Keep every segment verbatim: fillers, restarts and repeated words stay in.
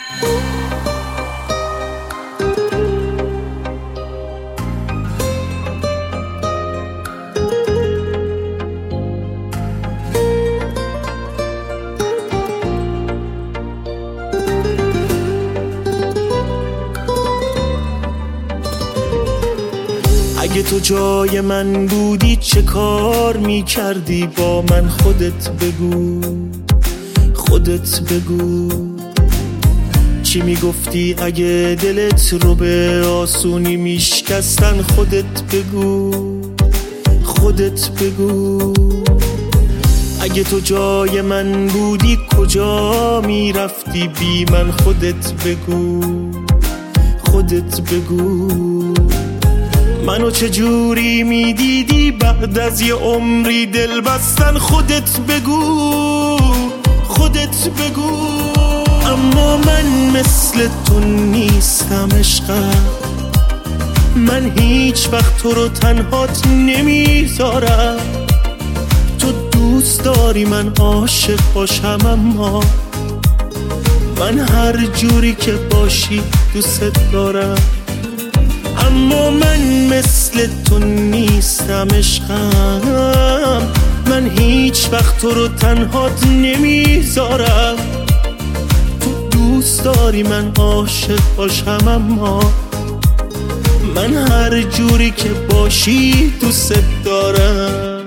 اگه تو جای من بودی چه کار میکردی با من؟ خودت بگو، خودت بگو. چی میگفتی اگه دلت رو به آسونی میشکستن؟ خودت بگو، خودت بگو. اگه تو جای من بودی کجا میرفتی بی من؟ خودت بگو، خودت بگو. منو چجوری میدیدی بعد از یه عمری دل بستن؟ خودت بگو، خودت بگو. اما من مثل تو نیستم عشقم، من هیچ وقت تو رو تنهات نمیذارم. تو دوست داری من عاشق باشم، اما من هر جوری که باشی دوست دارم. اما من مثل تو نیستم عشقم، من هیچ وقت تو رو تنهات نمیذارم. تو دوست داری من عاشق باشم، اما من هر جوری که باشی دوست دارم.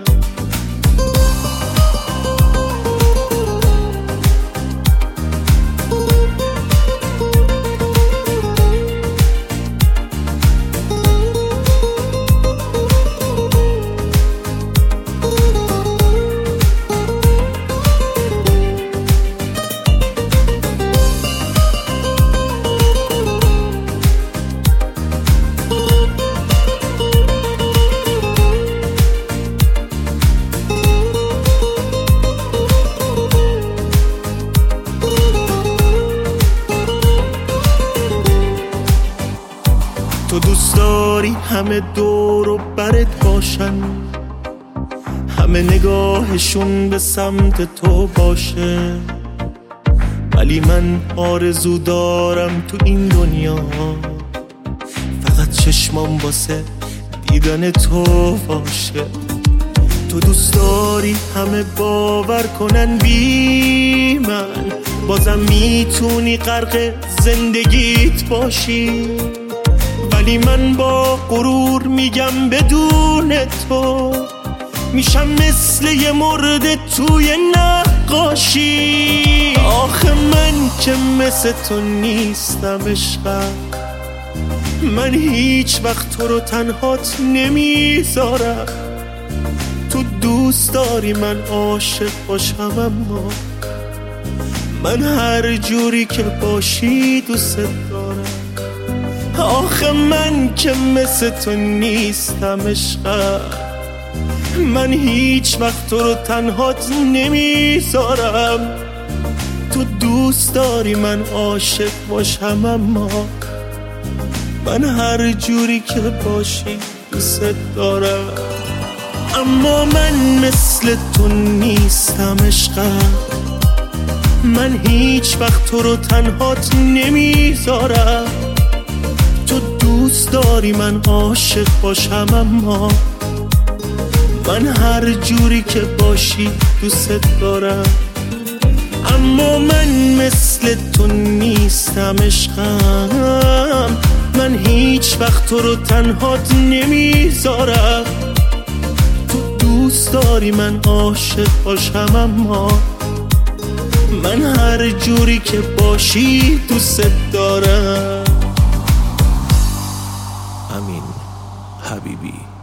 تو دوست داری همه دور و برت باشن، همه نگاهشون به سمت تو باشه، ولی من آرزو دارم تو این دنیا فقط چشمام واسه دیدن تو باشه. تو دوست داری همه باور کنن بی من، بازم میتونی غرق زندگیت باشی، ولی من با غرور میگم بدون تو میشم مثل یه مرده توی نقاشی. آخه من که مثل تو نیستم عشقم، من هیچ وقت تو رو تنهات نمیذارم. تو دوست داری من عاشق باشم، اما من هر جوری که باشی دوست دارم. آخه من که مثل تو نیستم عشقم، من هیچ وقت تو رو تنهات نمیذارم. تو دوست داری من عاشق باشم، اما من هر جوری که باشی دوست دارم. اما من مثل تو نیستم عشقم، من هیچ وقت تو رو تنهات نمیذارم. تو دوست داری من عاشق باشم، اما من هر جوری که باشی دوست دارم. اما من مثل تو نیستم عشقم، من هیچ وقت تو رو تنهات نمیذارم. تو دوست داری من عاشق باشم، اما من هر جوری که باشی دوست دارم. امین حبیبی.